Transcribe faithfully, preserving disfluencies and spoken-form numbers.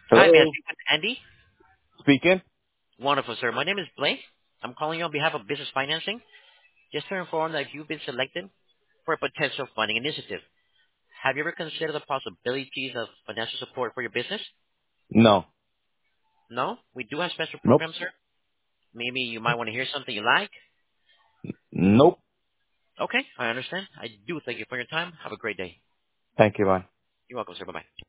Hi, may I Hello. speak with Andy? Speaking. Wonderful, sir. My name is Blake. I'm calling you on behalf of Business Financing, just to inform that you've been selected for a potential funding initiative. Have you ever considered the possibilities of financial support for your business? No. No? We do have special Nope. programs, sir. Maybe you might want to hear something you like. Nope. Okay, I understand. I do thank you for your time. Have a great day. Thank you. Bye. You're welcome, sir. Bye-bye.